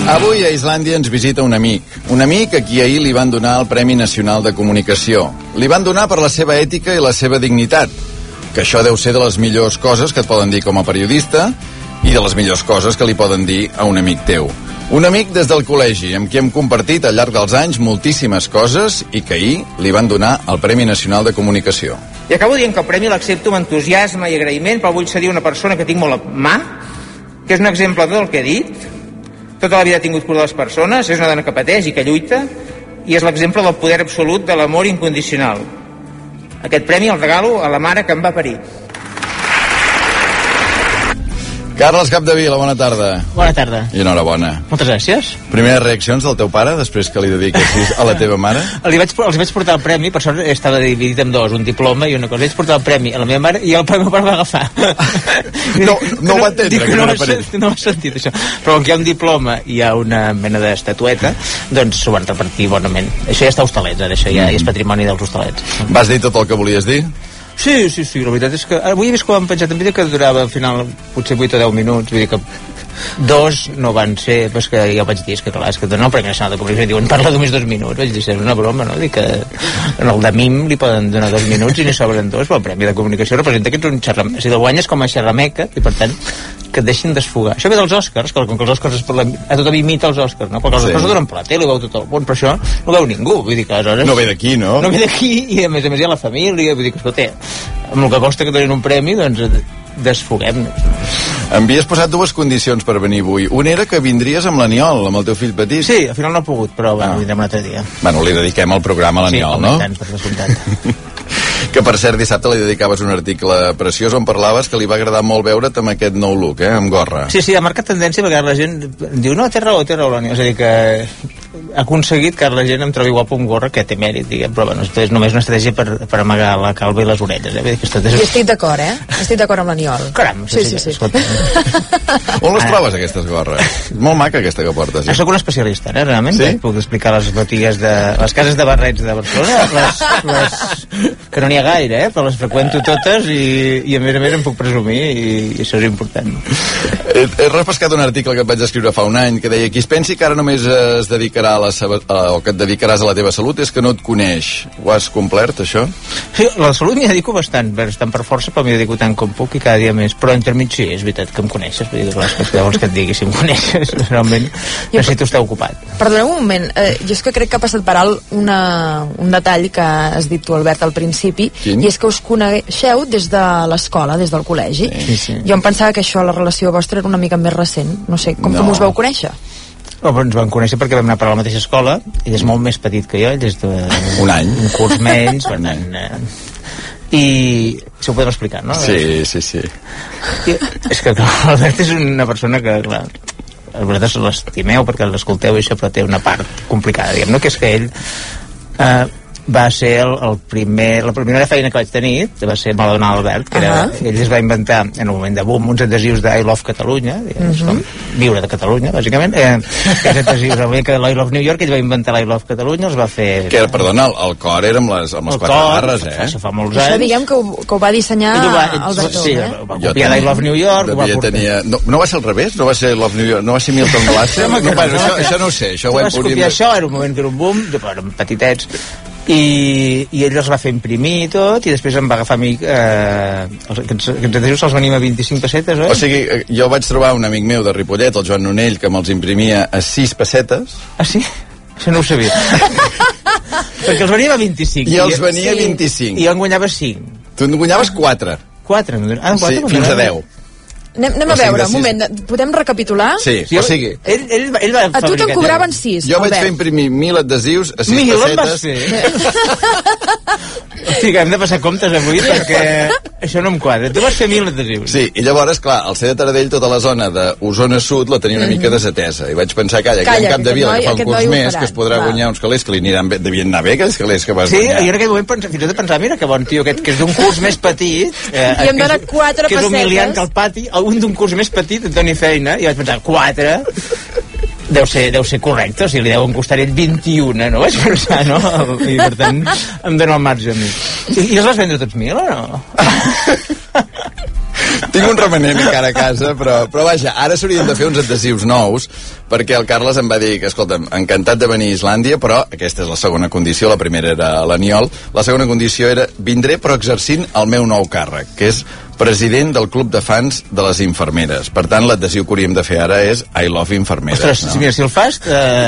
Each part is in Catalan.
Avui a Islàndia ens visita un amic a qui ahir li van donar el Premi Nacional de Comunicació. Li van donar per la seva ètica i la seva dignitat, que això deu ser de les millors coses que et poden dir com a periodista i de les millors coses que li poden dir a un amic teu. Un amic des del col·legi, amb qui hem compartit al llarg dels anys moltíssimes coses i que ahir li van donar el Premi Nacional de Comunicació. I acabo dient que el premi l'accepto amb entusiasme i agraïment, però vull cedir una persona que tinc molt a mà, que és un exemple de tot el que he dit. Tota la vida ha tingut cura de les persones, és una dona que pateix i que lluita, i és l'exemple del poder absolut de l'amor incondicional. Aquest premi el regalo a la mare que em va parir. Carles Capdevila, bona tarda. Bona tarda. I enhorabona. Moltes gràcies. Primeres reaccions del teu pare, després que li dediquessis a la teva mare? Els vaig portar el premi, per sort estava dividit en dos, un diploma i una cosa. Vaig portar el premi a la meva mare i el meu pare va agafar. No va entendre que no era per ell. No ho has sentit, això. Però com que hi ha un diploma i hi ha una mena d'estatueta, doncs s'ho van repartir bonament. Això ja està a Hostalets, ara, això ja és patrimoni dels Hostalets. Vas dir tot el que volies dir? Sí, la veritat és que avui he vist que ho han penjat en vídeo que durava al final potser 8 o 10 minuts, vull dir que 2 no van ser, però és que ja ho vaig dir, és que clar, és que donen el Premi Nacional de Comunicació i diuen parla només 2 minuts, vaig dir, és una broma, no? Dic que en el de MIM li poden donar 2 minuts i n'hi sobren 2, però el Premi de Comunicació representa que ets un xerrameca, si el guanyes com a xerrameca i per tant que et deixin desfogar. Això ve dels Oscars, com que els Oscars a tothom imita els Oscars, no? Perquè els Oscars ho donen per la tele, ho veu tot el món, però això no ho veu ningú, vull dir que aleshores... No ve d'aquí, no? No ve d'aquí, i a més hi ha la família, vull dir que, escolta, amb el que costa que donin un premi, doncs desfoguem-nos. Havies posat 2 condicions per venir avui. Una era que vindries amb l'Aniol, amb el teu fill petit. Sí, al final no he pogut, però vindrem un altre dia. Bueno, li dediquem el programa a l'Aniol, no? Sí, per descomptat. Que per cert, dissabte li dedicaves un article preciós on parlaves que li va agradar molt veure't amb aquest nou look, amb gorra. Sí, ha marcat tendència perquè la gent diu, no, té raó, l'Aniol. És a dir, que ha aconseguit que la gent em trobi guapo amb gorra, que té mèrit, diguem, però bueno, és només una estratègia per amagar la calva i les orelles. Jo estic d'acord, Estic d'acord amb l'Aniol. Caram, sí. On les trobes, aquestes gorres? Molt maca, aquesta que portes. Soc un especialista, realment. Sí? Puc explicar les botigues les cases de barrets de Barcelona, que no n'hi ha gaire, però les freqüento totes i a més em puc presumir i això és important. He repescat un article que et vaig escriure fa un any que deia qui es pensi que ara només es dedicarà o que et dedicaràs a la teva salut és que no et coneix. Ho has complert, això? Sí, la salut m'hi dedico bastant per força, però m'hi dedico tant com puc i cada dia més, però entremig sí, és veritat que em coneixes, vull dir que vols que et digui si em coneixes, realment necessito estar ocupat. Perdoneu un moment, jo és que crec que ha passat per alt un detall que has dit tu, Albert, al principi. Quin? I és que us coneixeu des de l'escola, des del col·legi. Sí. Jo em pensava que això, la relació vostra, era una mica més recent. No sé, com us vau conèixer? Ens vam conèixer perquè vam anar per a la mateixa escola. Ell és molt més petit que jo, ell és un any. Un curs menys, per tant... I si ho podem explicar, no? Sí. I, és que l'Albert és una persona que, clar, vosaltres l'estimeu perquè l'escolteu i això, però té una part complicada, diguem, no? Que és que ell va ser la primera feina que vaig tenir va ser me la donar Albert, que era, ell es va inventar en un moment de boom uns adhesius de I Love Catalunya, com viure de Catalunya, bàsicament, aquests adhesius que l'I Love New York, ell va inventar l'I Love Catalunya, els va fer... Que, perdona, el cor era amb les 4 barres, Això fa molts anys. Això diguem que ho va dissenyar Albert. Sí, va copiar l'I Love New York, ho va portar. No va ser al revés? No va ser Love New York? No va ser Milton Glaser? Això no ho sé, això ho hem pogut... Això era un moment que era un boom, érem petitets, i ell els va fer imprimir i tot, i després em va agafar a mi aquests adhesius se'ls venim a 25 pessetes, oi? O sigui, jo vaig trobar un amic meu de Ripollet, el Joan Nonell, que me'ls imprimia a 6 pessetes. Ah, sí? Això no ho sabia. Perquè els venia a 25. I els venia a 25. I jo en guanyava 5. Tu en guanyaves 4. 4? Sí, fins a 10. Anem a veure, un moment, podem recapitular? Sí, o sigui... Ell va a tu te'n cobraven 6, Jo vaig fer imprimir 1.000 adhesius a 6 pessetes. 1.000 Hosti, hem de passar comptes avui perquè això no em quadra. Tu vas fer 1.000 adhesius. Sí, i llavors, clar, el CD Taradell, tota la zona d'Osona Sud la tenia una mica desatesa. I vaig pensar, calla, que hi ha un cap de vila que fa un curs més, que es podrà guanyar uns calés que li devien anar bé, aquells calés que vas guanyar. Sí, i en aquell moment fins i tot pensava, mira que bon tio aquest, que és d'un curs més petit, i em dona 4 pessetes, que és humiliant que al pati un d'un curs més petit et doni feina, i vaig pensar, 4 deu ser correcte, o sigui, li deuen costar ell 21, no? Vaig pensar, no? I per tant em dona el marge a mi. I els vas vendre tots 1.000 o no? Tinc un remenent encara a casa, però vaja, ara s'haurien de fer uns adhesius nous, perquè el Carles em va dir que, escolta'm, encantat de venir a Islàndia, però aquesta és la segona condició, la primera era l'Aniol, la segona condició era vindré però exercint el meu nou càrrec, que és president del club de fans de les infermeres. Per tant, l'adhesiu que hauríem de fer ara és I love infermeres. Ostres, no? mira, si el fas...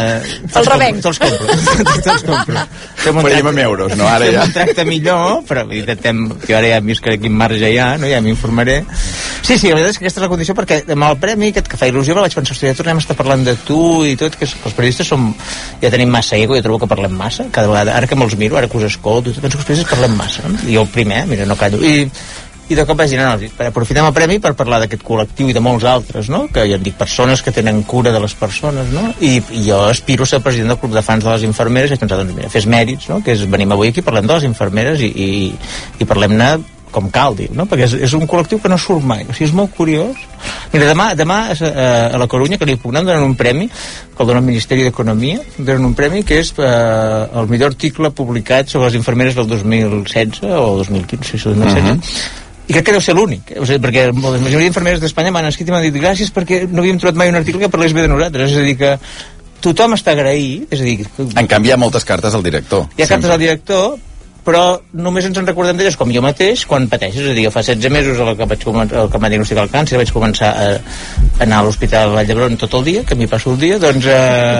el revenc. Te'ls compro. Faríem amb euros, no? Ara ja. Fem un tracte millor, però intentem... Que ara ja hem vist que quin marge hi ha, no? Ja m'informaré. Sí, la veritat és que aquesta és la condició, perquè amb el premi aquest que fa il·lusió me vaig pensar, hòstia, ja tornem a estar parlant de tu i tot, que els periodistes ja tenim massa ego, jo trobo que parlem massa, cada vegada, ara que me'ls miro, ara que us escolto, penso que els periodistes parlem massa, no? I jo el primer, mira, no callo. I de cop vaig dir, no, aprofitem el premi per parlar d'aquest col·lectiu i de molts altres, no? Que jo en dic persones que tenen cura de les persones, no? I jo aspiro a ser president del club de fans de les infermeres i he pensat, doncs mira, fes mèrits, no? Que és, venim avui aquí, parlem de les infermeres i parlem-ne com cal, diu, no? Perquè és un col·lectiu que no surt mai, o sigui, és molt curiós. Mira, demà a la Corunya, que li pugnem, donen un premi, que el dona el Ministeri d'Economia, donen un premi que és el millor article publicat sobre les infermeres del 2016 o 2015, 2016, i crec que deu ser l'únic, o sigui, perquè la majoria d'infermeres d'Espanya m'han escrit i m'han dit gràcies perquè no havíem trobat mai un article que parlés bé de nosaltres, és a dir que tothom està agraït, és a dir... En canvi hi ha moltes cartes al director. Hi ha cartes al director, però només ens en recordem d'elles, com jo mateix, quan pateixes, és a dir, jo fa 16 mesos que em va diagnosticar el càncer, vaig començar a anar a l'Hospital Vall d'Hebron tot el dia, que m'hi passo el dia, doncs...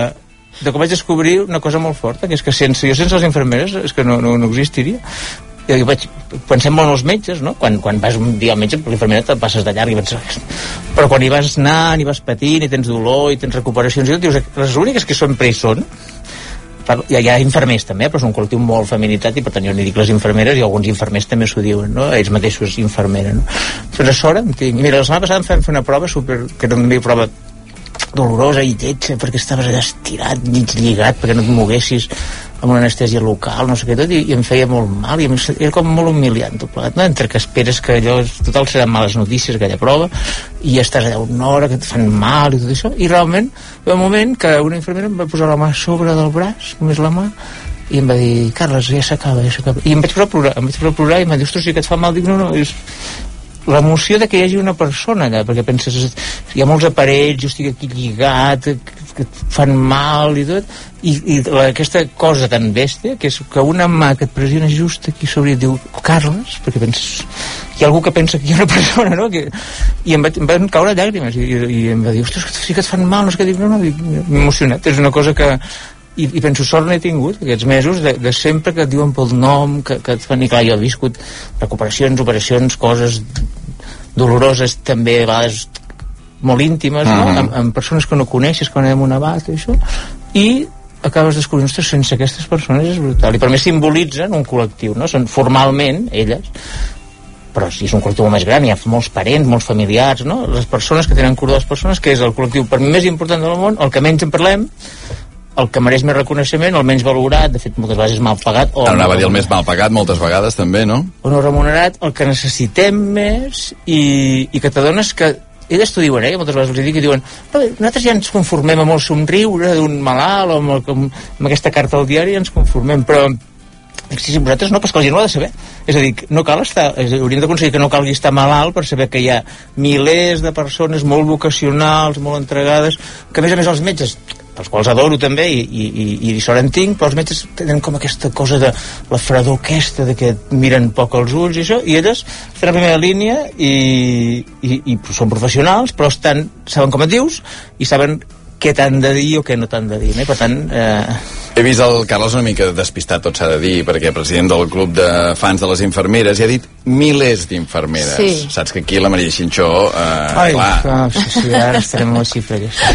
de com vaig descobrir una cosa molt forta, que és que sense les infermeres és que no existiria. Jo pensem molt en els metges, no? Quan vas un dia al metge, l'infermera te passes de llarg i penses... Però quan hi vas anant, hi vas patint, i tens dolor, i tens recuperacions, i tot, dius, les úniques que sempre hi són, hi ha infermers també, però és un col·lectiu molt feminitat i per tant jo n'hi dic les infermeres i alguns infermers també s'ho diuen, no? Ells mateixos infermera, no? Doncs a sort em tinc... Mira, la setmana passada em fer una prova que era una prova dolorosa i lletja perquè estaves allà estirat, mig lligat perquè no et moguessis amb una anestèsia local, no sé què tot, i em feia molt mal i era com molt humiliant tot plegat, no? Entre que esperes que allò total seran males notícies aquella prova i estàs allà una hora que et fan mal i tot això, i realment hi va un moment que una infermera em va posar la mà sobre del braç, només la mà, i em va dir, Carles, ja s'acaba i em vaig posar a plorar i em va dir, ostres, si que et fa mal, dic, no, és l'emoció de que hi hagi una persona allà, perquè penses, hi ha molts aparells, jo estic aquí lligat, que et fan mal i tot, i aquesta cosa tan bèstia, que és que una mà que et pressiona just aquí sobre i et diu, Carles, perquè penses, hi ha algú que pensa que hi ha una persona, no? I em van caure llàgrimes, i em va dir, ostres, sí que et fan mal, no sé què, dic, no, m'he emocionat, és una cosa que... I penso, sort n'he tingut aquests mesos de sempre que et diuen pel nom que et fan, i clar, jo he viscut recuperacions, operacions, coses doloroses també a vegades molt íntimes, no? Amb persones que no coneixes, que anem a una bata i això, i acabes descobrint, ostres, sense aquestes persones és brutal, i per més simbolitzen un col·lectiu, no? Són formalment elles, però si és un col·lectiu molt més gran, hi ha molts parents, molts familiars, no? Les persones que tenen cura de les persones, que és el col·lectiu per mi més important del món, el que menys en parlem, el que mereix més reconeixement, el menys valorat, de fet moltes vegades és mal pagat, o anava a dir el més mal pagat moltes vegades també, no? O no remunerat, el que necessitem més i que t'adones que elles t'ho diuen, moltes vegades els dic i diuen, nosaltres ja ens conformem amb el somriure d'un malalt o amb aquesta carta al diari ens conformem, però si vosaltres no, però que la gent ho ha de saber, és a dir, no cal estar, hauríem d'aconseguir que no calgui estar malalt per saber que hi ha milers de persones molt vocacionals, molt entregades, que a més els metges, els quals adoro també i sort en tinc, però els metges tenen com aquesta cosa de la fredor aquesta de que miren poc els ulls i això, i elles estan a primera línia i són professionals, però saben com et dius i saben què t'han de dir o què no t'han de dir, no? I per tant... He vist el Carles una mica despistat, tot s'ha de dir, perquè president del club de fans de les infermeres i ha dit milers d'infermeres. Sí. Saps que aquí la Maria Xinxó... clar. Sí, ara estarem amb la xifra aquesta.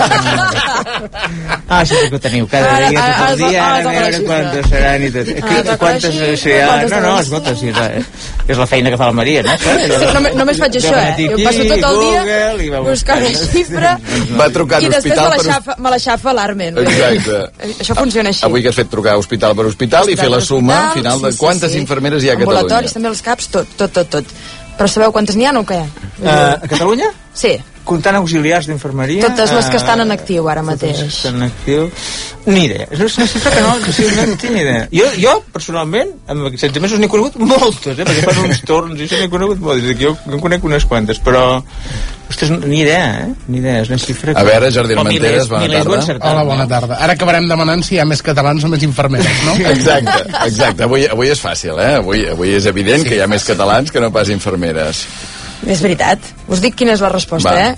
Sí que ho teniu. Cada dia, tot el dia, a veure quantes seran i tot. Quantes seran... No, escolta, sí, és la feina que fa la Maria, no? Només faig això, Jo passo tot el dia buscant la xifra va trucar i després me la xafa l'Armen. Exacte. Això funciona així. Avui que has fet trucar hospital per hospital i fer la suma final de quantes infermeres hi ha a Catalunya. Ambulatoris, també els CAPs, tot. Però sabeu quantes n'hi ha o què? A Catalunya? Sí. comptant auxiliars d'infermeria... Totes les que estan en actiu ara mateix. Totes les que estan en actiu... Ni idea. És una xifra que no tinc ni idea. Jo personalment, amb aquests 16 mesos n'he conegut moltes, perquè fan uns torns i això n'he conegut moltes. Jo en conec unes quantes, però... Ostres, ni idea, Ni idea, és una xifra... A veure, Jordi Armenteres, bona tarda. Hola, bona tarda. Ara acabarem demanant si hi ha més catalans o més infermeres, no? Exacte. Avui és fàcil, Avui és evident que hi ha més catalans que no pas infermeres. És veritat. Us dic quina és la resposta,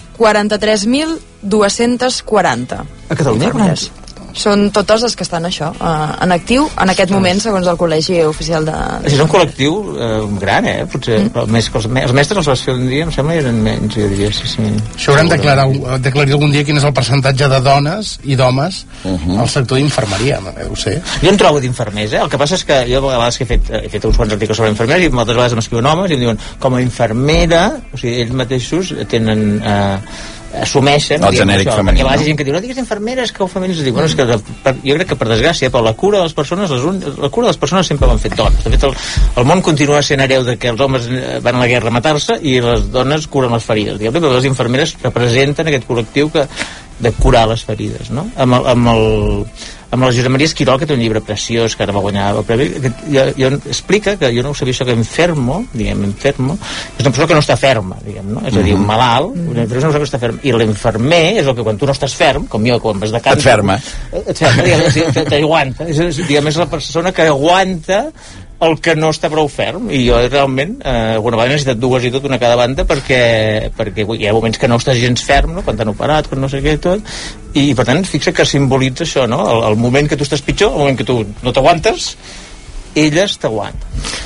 43.240. A Catalunya? Són totes les que estan en actiu en aquest moment, segons el Col·legi Oficial de... És un col·lectiu gran, potser, però més que els mestres els vas fer un dia, em sembla, eren menys, jo diria, sí. Això haurem d'aclarir algun dia quin és el percentatge de dones i d'homes al sector d'infermeria, ho sé. Jo en trobo d'infermers, El que passa és que jo a vegades que he fet uns quants articles sobre infermers i moltes vegades m'escriuen homes i em diuen, com a infermera, o sigui, ells mateixos tenen... assumeixen el genèric femení, perquè a vegades hi ha gent que diu, no digues infermeres, que femenins, dic, bueno, és que jo crec que per desgràcia per la cura de les persones sempre ho han fet dones. De fet el món continua sent hereu de que els homes van a la guerra a matar-se i les dones curen les ferides, però les infermeres representen aquest col·lectiu de curar les ferides, no? Amb la Josep Maria Esquirol, que té un llibre preciós que ara va guanyar el premi, jo explica que jo no ho sabia, això que enfermo és una persona que no està ferma, no? És a dir, un malalt, una persona que no està ferma, i l'infermer és el que quan tu no estàs ferm, com jo quan vas de càncer, t'aguanta, és la persona que aguanta el que no està prou ferm, i jo realment alguna vegada he necessitat dues i tot, una a cada banda, perquè hi ha moments que no estàs gens ferm, no? Quan t'han operat, quan no sé què i tot, i per tant fixa que simbolitza això, no? El moment que tu estàs pitjor, el moment que tu no t'aguantes, elles t'aguanten.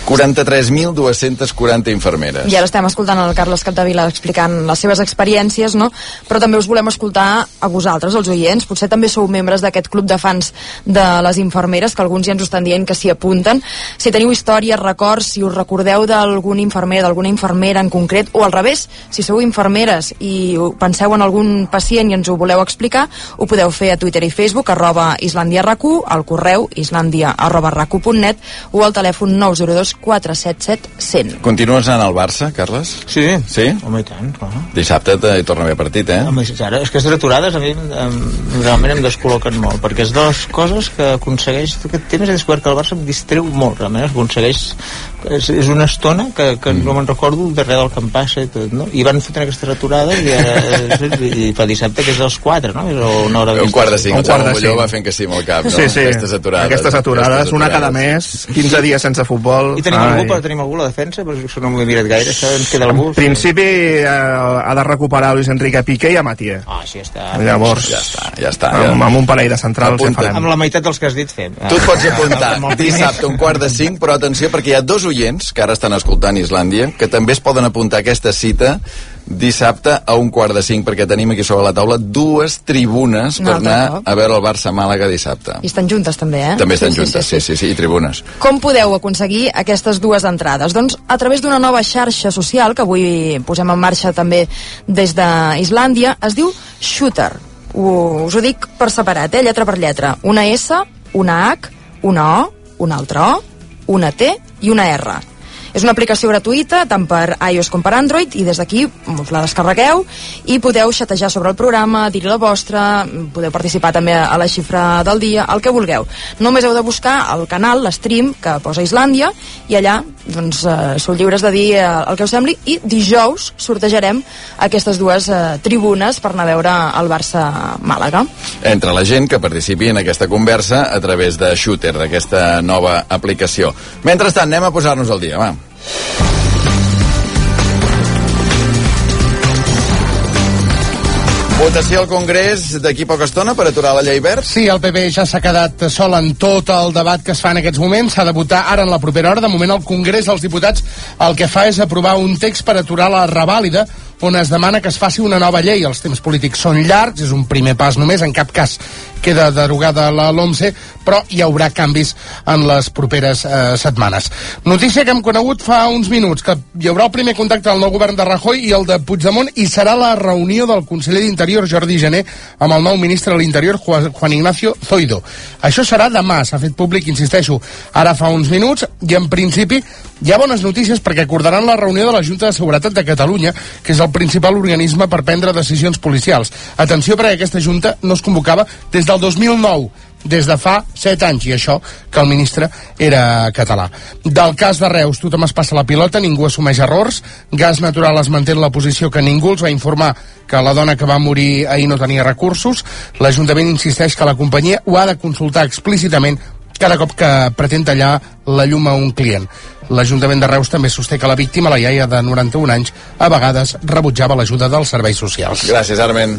43.240 infermeres. I ara estem escoltant el Carles Capdevila explicant les seves experiències, no? Però també us volem escoltar a vosaltres, els oients. Potser també sou membres d'aquest club de fans de les infermeres, que alguns ja ens ho estan dient que s'hi apunten. Si teniu històries, records, si us recordeu d'algun infermer, d'alguna infermera en concret, o al revés, si sou infermeres i penseu en algun pacient i ens ho voleu explicar, ho podeu fer a Twitter i Facebook, @islandia_rac1, al correu islandia@rac1.net o al telèfon 902 477 100. Continues anant al Barça, Carles? Sí? Home, i tant, clar. Dissabte hi torna a haver partit, Home, ara, és que les aturades a mi realment em descol·loquen molt, perquè és de les coses que aconsegueix, aquest temps he descobert que el Barça em distreu molt, realment, aconsegueix, és una estona que no me'n recordo darrere del que em passa i tot, no? I van fotent aquestes aturades i per dissabte, que és als 4, no? És una hora de... Un quart de 5, el Jaume Molló va fent que sí amb el cap, no? Sí. Aquestes aturades, una cada mes, 15 dies sense futbol. I tenim algú a la defensa? Perquè això no m'ho he mirat gaire, això ens queda algú. En principi ha de recuperar Luis Enrique Piqué i a Mathieu. Així està. Llavors, ja està. Amb un parell de centrals ja farem. Amb la meitat dels que has dit fem. Tu et pots apuntar dissabte 4:45, però atenció, perquè hi ha dos oients que ara estan escoltant Islàndia, que també es poden apuntar a aquesta cita dissabte a 4:45, perquè tenim aquí sobre la taula dues tribunes per anar a veure el Barça-Màlaga dissabte. I estan juntes també, També estan juntes, sí, i tribunes. Com podeu aconseguir aquestes dues entrades? Doncs a través d'una nova xarxa social que avui posem en marxa també des d'Islàndia, es diu Shooter. Us ho dic per separat, lletra per lletra. Una S, una H, una O, una altra O, una T i una R. És una aplicació gratuïta tant per iOS com per Android, i des d'aquí us la descarregueu i podeu xatejar sobre el programa, dir-hi la vostra, podeu participar també a la xifra del dia, el que vulgueu. Només heu de buscar el canal, l'stream que posa Islàndia, i allà doncs sou lliures de dir el que us sembli, i dijous sortejarem aquestes dues tribunes per anar a veure el Barça-Màlaga. Entre la gent que participi en aquesta conversa a través de Shooter, d'aquesta nova aplicació. Mentrestant, anem a posar-nos al dia, va. Votació al Congrés d'aquí poca estona per aturar la llei verd? Sí, el PP ja s'ha quedat sol en tot el debat que es fa en aquests moments. S'ha de votar ara en la propera hora. De moment el Congrés dels Diputats el que fa és aprovar un text per aturar la revàlida, on es demana que es faci una nova llei. Els temps polítics són llargs, és un primer pas només, en cap cas queda derogada la LOMCE, però hi haurà canvis en les properes setmanes. Notícia que hem conegut fa uns minuts, que hi haurà el primer contacte del nou govern de Rajoy i el de Puigdemont, i serà la reunió del conseller d'Interior, Jordi Jané, amb el nou ministre de l'Interior, Juan Ignacio Zoido. Això serà demà, s'ha fet públic, insisteixo, ara fa uns minuts, i en principi Hi ha bones notícies perquè acordaran la reunió de la Junta de Seguretat de Catalunya, que és el principal organisme per prendre decisions policials. Atenció, perquè aquesta Junta no es convocava des del 2009, des de fa 7 anys, i això que el ministre era català. Del cas de Reus, tothom es passa la pilota, ningú assumeix errors, Gas Natural es manté en la posició que ningú els va informar que la dona que va morir ahir no tenia recursos. L'Ajuntament insisteix que la companyia ho ha de consultar explícitament cada cop que pretén tallar la llum a un client. L'Ajuntament de Reus també sosté que la víctima, la iaia de 91 anys, a vegades rebutjava l'ajuda dels serveis socials. Gràcies, Armen.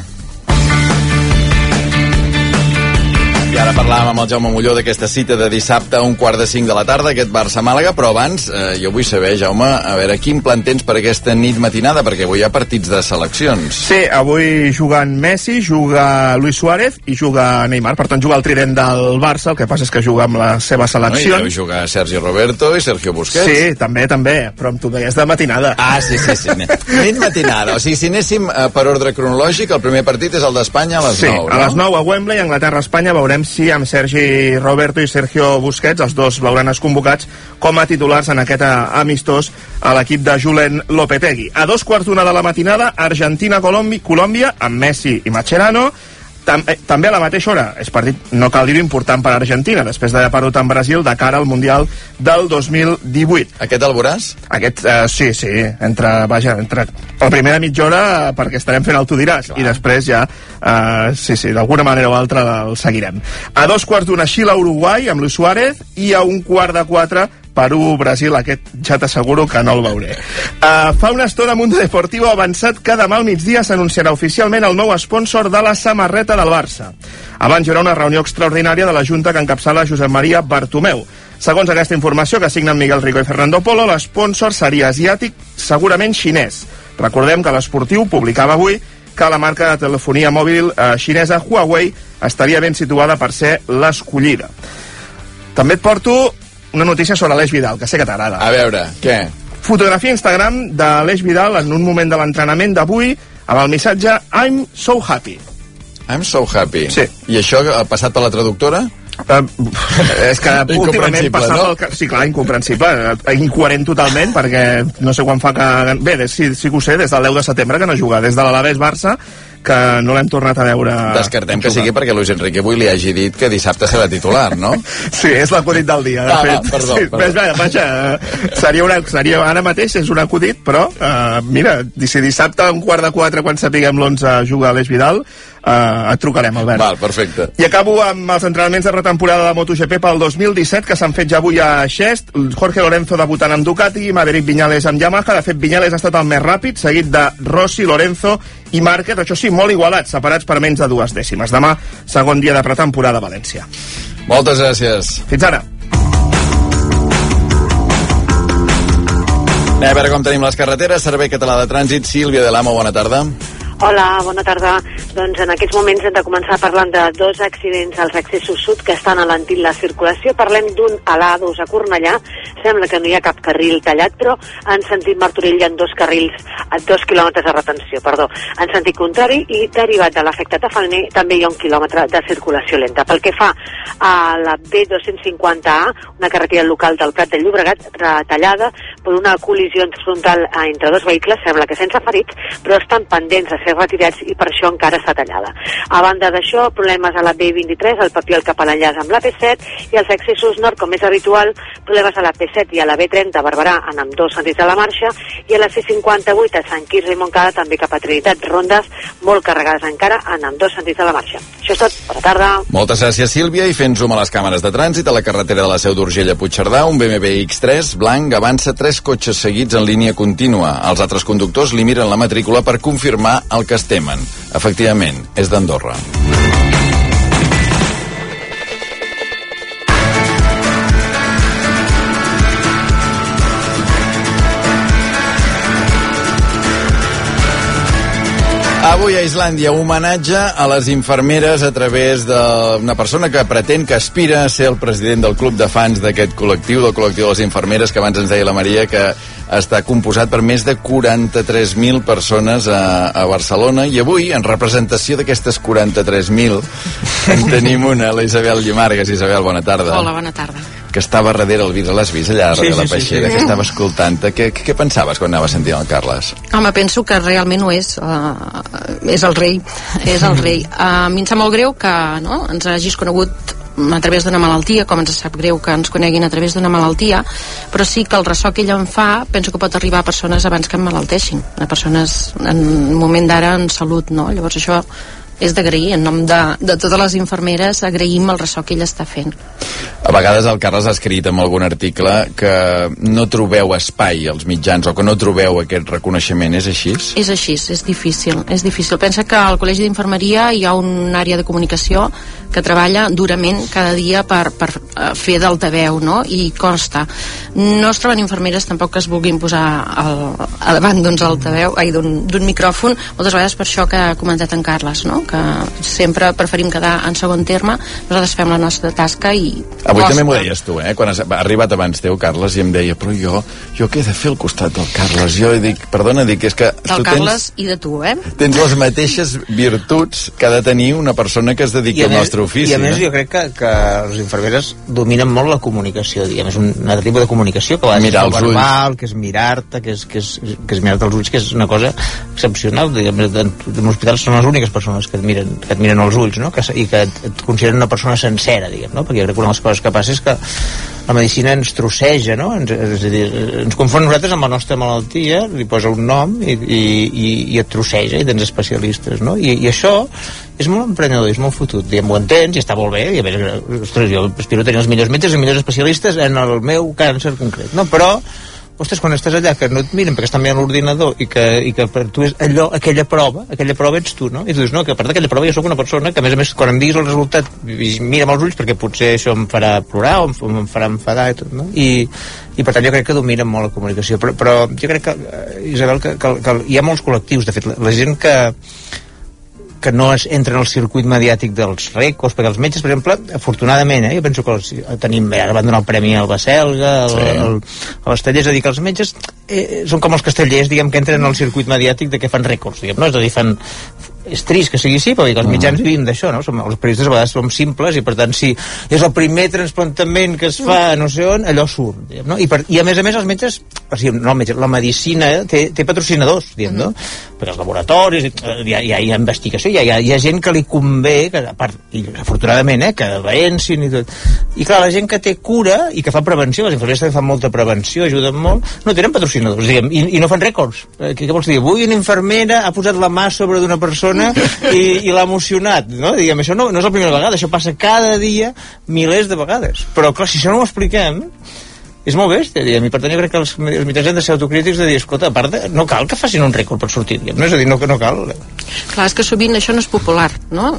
I ara parlàvem amb el Jaume Molló d'aquesta cita de dissabte a 4:45 de la tarda, aquest Barça-Màlaga, però abans jo vull saber, Jaume, a veure, quin plan tens per aquesta nit matinada, perquè avui hi ha partits de seleccions. Sí, avui juguen Messi, juga Luis Suárez i juga Neymar, per tant juga el trident del Barça, el que passa és que juga amb les seves seleccions. No, i deu jugar Sergi Roberto i Sergio Busquets. Sí, també, però amb tu deies de matinada. Ah, sí, nit matinada, o sigui, si anéssim per ordre cronològic, el primer partit és el d'Espanya a les 9, no? Sí, a les 9 a Wembley, Anglaterra-Espanya, veurem si amb Sergi Roberto i Sergio Busquets, els dos veuran convocats com a titulars en aquest amistós a l'equip de Julen Lopetegui. A 2:15 de la matinada, Argentina-Colòmbia, amb Messi i Mascherano. També a la mateixa hora, és partit, no cal dir-ho, important per Argentina, després d'haver perdut en Brasil de cara al Mundial del 2018. Aquest el veuràs? Aquest, sí, entre la primera mitja hora, perquè estarem fent el tu diràs, clar. I després ja, d'alguna manera o altra el seguirem. A 2:15 Xile-Uruguai, amb Luis Suárez, i a 3:15 Perú-Brasil, aquest ja t'asseguro que no el veuré. Fa una estona Mundo Deportivo ha avançat que demà al migdia s'anunciarà oficialment el nou sponsor de la samarreta del Barça. Abans hi haurà una reunió extraordinària de la Junta que encapçala Josep Maria Bartomeu. Segons aquesta informació que signen Miguel Rico i Fernando Polo, l'sponsor seria asiàtic, segurament xinès. Recordem que l'Esportiu publicava avui que la marca de telefonia mòbil xinesa Huawei estaria ben situada per ser l'escollida. També et porto una notícia sobre Aleix Vidal, que sé que t'agrada. A veure, què? Fotografia a Instagram d'Aleix Vidal en un moment de l'entrenament d'avui amb el missatge I'm so happy. I'm so happy. Sí. I això ha passat per la traductora? És que últimament passava, no? Sí, clar, incomprensible, incoherent totalment, perquè no sé quan fa que... Bé, sí que ho sé, des del 10 de setembre que no juga, des de l'Alavés Barça, que no l'hem tornat a veure. Descartem que sigui perquè Luis Enrique avui li hagi dit que dissabte serà titular, no? Sí, és l'acudit del dia, de fet. Perdó. Vaja, seria ara mateix, és un acudit, però mira, si dissabte a 3:15 quan sapiguem l'11 juga Aleix Vidal, et trucarem, Albert. Val, perfecte. I acabo amb els entrenaments de retemporada de MotoGP pel 2017 que s'han fet ja avui a Xest. Jorge Lorenzo debutant amb Ducati, Maverick Viñales amb Yamaha. De fet, Viñales ha estat el més ràpid, seguit de Rossi, Lorenzo i Márquez, això sí, molt igualats, separats per menys de 2 dècimes. Demà, segon dia de pretemporada a València. Moltes gràcies. Fins ara. A veure com tenim les carreteres. Servei Català de Trànsit, Sílvia de l'Amo, bona tarda. Hola, bona tarda. Doncs en aquests moments hem de començar parlant de 2 accidents als accessos sud que estan alentint la circulació. Parlem d'un a l'A2 a Cornellà. Sembla que no hi ha cap carril tallat, però en sentit Martorell hi ha 2 carrils a 2 quilòmetres de retenció, en sentit contrari, i derivat de l'efecte tafaner també hi ha 1 quilòmetre de circulació lenta. Pel que fa a la B250A, una carretera local del Prat de Llobregat, retallada per una col·lisió frontal entre 2 vehicles, sembla que sense ferits, però estan pendents de ser retirats i per això encara està tallada. A banda d'això, problemes a la B23, al Papiol cap a l'enllaç amb la P7, i als accessos nord, com és habitual, problemes a la P7 i a la B30 a Barberà en ambdós sentits de la marxa, i a la C58 a Sant Quirze i Montcada també cap a Trinitat, rondes molt carregades encara en ambdós sentits de la marxa. Això és tot, bona tarda. Moltes gràcies, Sílvia, i fent zoom a les càmeres de trànsit a la carretera de la Seu d'Urgell a Puigcerdà, un BMW X3 blanc avança 3 cotxes seguits en línia contínua. Els altres conductors li miren la matrícula per confirmar el que es temen. Efectivament, és d'Andorra. Avui a Islàndia, homenatge a les infermeres a través d'una persona que pretén, que aspira a ser el president del club de fans d'aquest col·lectiu, del col·lectiu de les infermeres, que abans ens deia la Maria que està composat per més de 43.000 persones a Barcelona, i avui, en representació d'aquestes 43.000, en tenim una, la Isabel Llimargues. Isabel, bona tarda. Hola, bona tarda. que estava darrere el vidre, l'has vist allà darrere la peixera, que estava escoltant-te. Què pensaves quan anaves sentint el Carles? Home, penso que realment ho és. És el rei. És el rei. A mi em sap molt greu que ens hagis conegut a través d'una malaltia, com ens sap greu que ens coneguin a través d'una malaltia, però sí que el ressò que ella em fa, penso que pot arribar a persones abans que em malalteixin, a persones en un moment d'ara en salut, no? Llavors això és d'agrair, en nom de totes les infermeres agraïm el ressò que ella està fent. A vegades el Carles ha escrit en algun article que no trobeu espai als mitjans o que no trobeu aquest reconeixement, és així? És així, és difícil. Pensa que al Col·legi d'Infermeria hi ha una àrea de comunicació que treballa durament cada dia per fer d'altaveu, no? I costa. No es troben infermeres tampoc que es vulguin posar a davant d'un micròfon, moltes vegades per això que ha comentat en Carles, no? Que sempre preferim quedar en segon terme, nosaltres fem la nostra tasca i avui costa. També m'ho deies tu, quan has arribat abans teu, Carles, i em deia, però jo què he de fer al costat del Carles? Jo dic, perdona, és que del Carles i de tu, tens les mateixes virtuts que ha de tenir una persona que es dedica al nostre ofici. I a més jo crec que les infermeres dominen molt la comunicació, diguem, és un altre tipus de comunicació que va mirar els verbal, que és mirar-te, que és mirar-te els ulls, que és una cosa excepcional, diguem, en l'hospital són les úniques persones que et miren als ulls, no? I que et consideren una persona sencera, diguem, no? Perquè jo crec que una de les coses que passa és que la medicina ens trosseja, no? És a dir, ens confon nosaltres amb la nostra malaltia, li posa un nom i et trosseja, i tens especialistes, no? I això és molt emprenedor, és molt fotut, diguem, ho entens i està molt bé, i a més, ostres, jo aspiro a tenir els millors metges i els millors especialistes en el meu càncer concret, no? Però ostres, quan estàs allà que no et miren perquè estan mirant l'ordinador i que per tu és allò, aquella prova ets tu, no? I tu dius, no, que a part d'aquella prova jo sóc una persona que a més quan em diguis el resultat mira'm els ulls perquè potser això em farà plorar o em farà enfadar i tot, no? I per tant jo crec que dominen molt la comunicació, però jo crec que, Isabel, que hi ha molts col·lectius, de fet, la gent que no entra en el circuit mediàtic dels rècords, perquè els metges, per exemple, afortunadament, jo penso que tenim, ara van donar el premi al Baselga, a l'Esteller, és a dir, que els metges són com els castellers, diguem, que entren en el circuit mediàtic de que fan rècords, diguem, no? És a dir, és trist que sigui així, però els mitjans vivim d'això, no? Els periodistes a vegades som simples i per tant si és el primer transplantament que es fa no sé on, allò surt, diguem, no? I a més els metges, o sigui, no el metge, la medicina té patrocinadors, diguem, no? Perquè els laboratoris, hi ha investigació, hi ha gent que li convé, que, a part, i afortunadament, que vencin i tot. I clar, la gent que té cura i que fa prevenció, les infermeres també fan molta prevenció, ajuden molt, no tenen patrocinadors, diguem, i no fan rècords. Què vols dir? Avui una infermera ha posat la mà sobre d'una persona i l'ha emocionat, no? Diguem, això no és la primera vegada, això passa cada dia milers de vegades, però clar, si això no ho expliquem és molt bèstia, diguem, i per tant jo crec que els mitjans han de ser autocrítics de dir, escolta, a part no cal que facin un rècord per sortir, diguem, no? És a dir, no cal. Clar, és que sovint això no és popular, no?